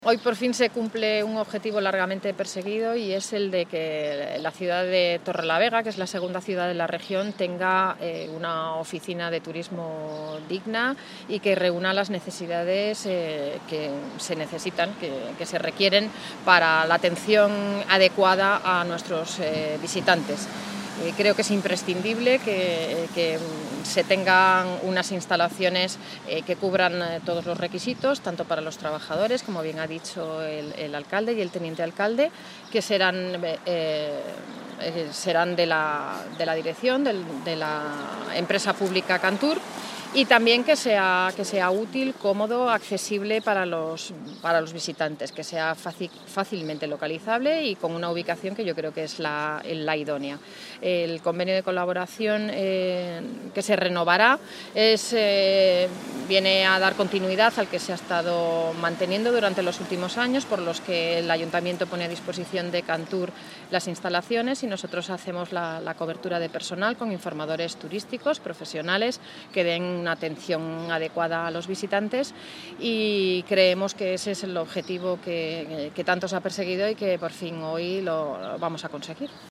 Hoy por fin se cumple un objetivo largamente perseguido y es el de que la ciudad de Torrelavega, que es la segunda ciudad de la región, tenga una oficina de turismo digna y que reúna las necesidades que se necesitan, que se requieren para la atención adecuada a nuestros visitantes. Creo que es imprescindible que se tengan unas instalaciones que cubran todos los requisitos, tanto para los trabajadores, como bien ha dicho el alcalde y el teniente alcalde, que serán de la dirección de la empresa pública Cantur, y también que sea útil, cómodo, accesible para los visitantes, que sea fácilmente localizable y con una ubicación que yo creo que es la idónea. El convenio de colaboración que se renovará viene a dar continuidad al que se ha estado manteniendo durante los últimos años, por los que el Ayuntamiento pone a disposición de Cantur las instalaciones y nosotros hacemos la cobertura de personal con informadores turísticos profesionales que den una atención adecuada a los visitantes, y creemos que ese es el objetivo que tanto se ha perseguido y que por fin hoy lo vamos a conseguir.